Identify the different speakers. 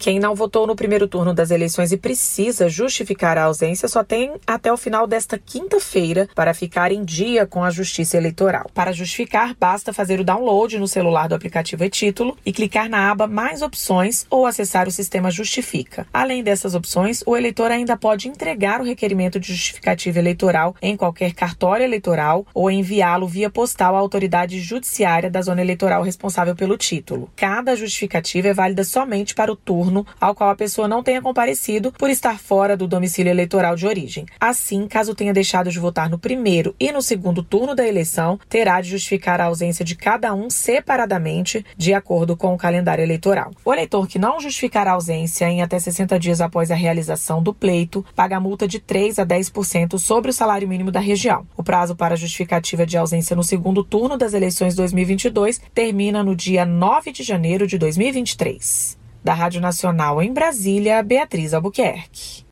Speaker 1: Quem não votou no primeiro turno das eleições e precisa justificar a ausência só tem até o final desta quinta-feira para ficar em dia com a Justiça Eleitoral. Para justificar, basta fazer o download no celular do aplicativo e-Título e clicar na aba Mais Opções ou acessar o sistema Justifica. Além dessas opções, o eleitor ainda pode entregar o requerimento de justificativa eleitoral em qualquer cartório eleitoral ou enviá-lo via postal à autoridade judiciária da zona eleitoral responsável pelo título. Cada justificativa é válida somente para o turno ao qual a pessoa não tenha comparecido por estar fora do domicílio eleitoral de origem. Assim, caso tenha deixado de votar no primeiro e no segundo turno da eleição, terá de justificar a ausência de cada um separadamente, de acordo com o calendário eleitoral. O eleitor que não justificar a ausência em até 60 dias após a realização do pleito, paga multa de 3% a 10% sobre o salário mínimo da região. O prazo para justificativa de ausência no segundo turno das eleições 2022 termina no dia 9 de janeiro de 2023. Da Rádio Nacional em Brasília, Beatriz Albuquerque.